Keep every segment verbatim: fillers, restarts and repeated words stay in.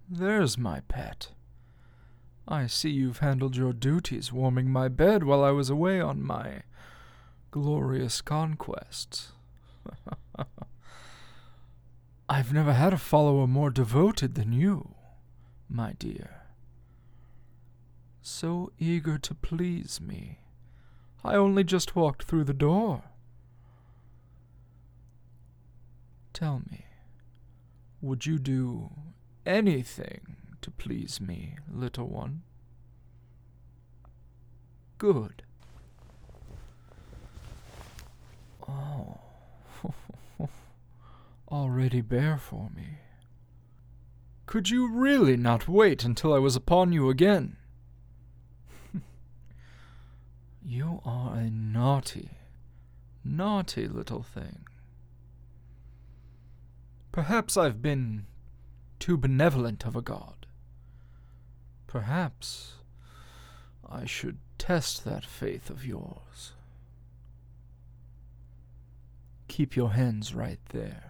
There's my pet. I see you've handled your duties warming my bed while I was away on my glorious conquests. I've never had a follower more devoted than you, my dear. So eager to please me. I only just walked through the door. Tell me, would you do anything to please me, little one? Good. Oh, already bare for me. Could you really not wait until I was upon you again? You are a naughty, naughty little thing. Perhaps I've been too benevolent of a god. Perhaps I should test that faith of yours. Keep your hands right there.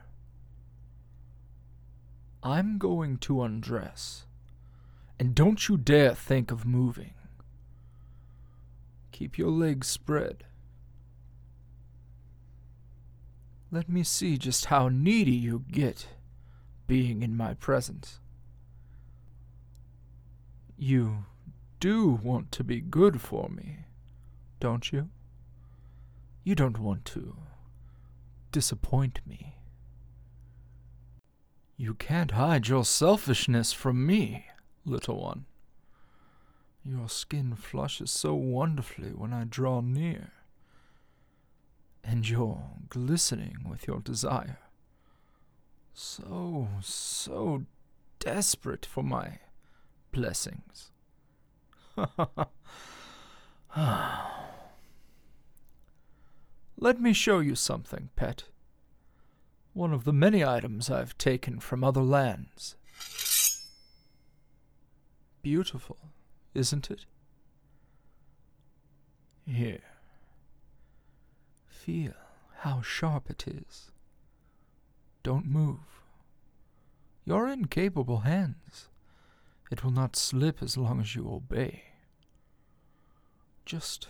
I'm going to undress, and don't you dare think of moving. Keep your legs spread. Let me see just how needy you get being in my presence. You do want to be good for me, don't you? You don't want to disappoint me. You can't hide your selfishness from me, little one. Your skin flushes so wonderfully when I draw near, and you're glistening with your desire. So, so desperate for my blessings. Let me show you something, pet. One of the many items I've taken from other lands. Beautiful, isn't it? Here. Feel how sharp it is. Don't move. You're in capable hands. It will not slip as long as you obey. Just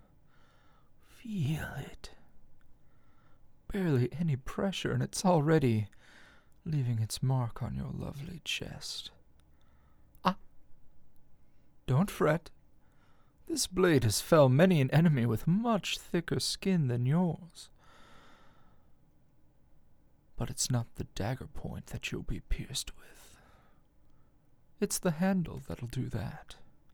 feel it. Barely any pressure, and it's already leaving its mark on your lovely chest. Ah! Don't fret. This blade has felled many an enemy with much thicker skin than yours. But it's not the dagger point that you'll be pierced with. It's the handle that'll do that.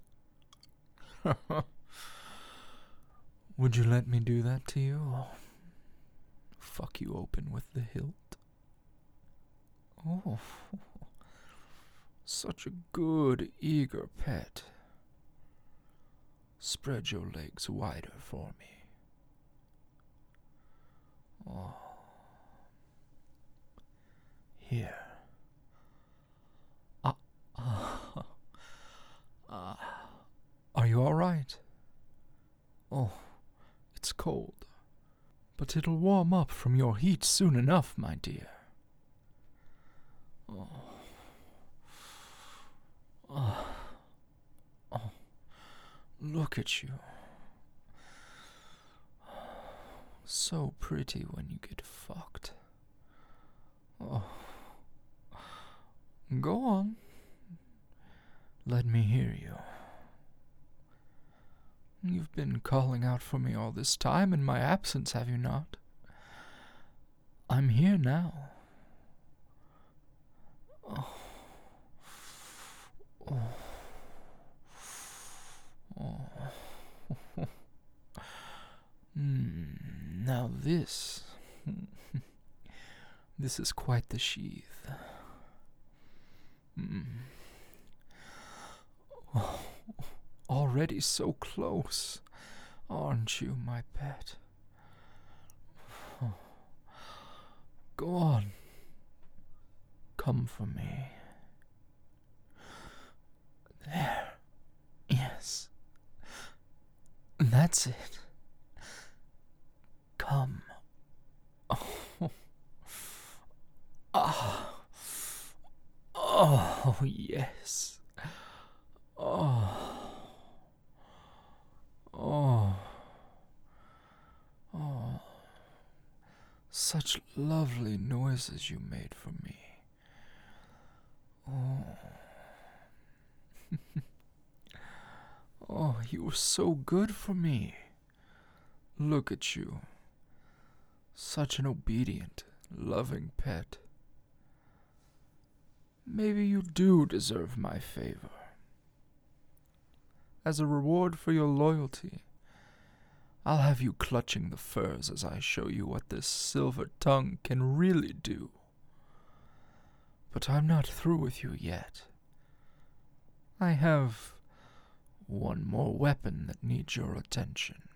Would you let me do that to you? Fuck you open with the hilt? Oh, such a good, eager pet. Spread your legs wider for me. Oh. Here. Ah, ah, ah. Are you all right? Oh, it's cold. But it'll warm up from your heat soon enough, my dear. Oh. Oh. Oh. Look at you. So pretty when you get fucked. Oh. Go on. Let me hear you. You've been calling out for me all this time in my absence, have you not? I'm here now. Oh. Oh. Oh. mm, now this... this is quite the sheath. Mm. Oh. Already so close, aren't you, my pet? Oh. Go on. Come for me. There. Yes. That's it. Come. Oh. Ah. Oh. Oh, yes. Oh. Oh. Oh. Such lovely noises you made for me. Oh. Oh, you were so good for me. Look at you. Such an obedient, loving pet. Maybe you do deserve my favor. As a reward for your loyalty, I'll have you clutching the furs as I show you what this silver tongue can really do. But I'm not through with you yet. I have one more weapon that needs your attention.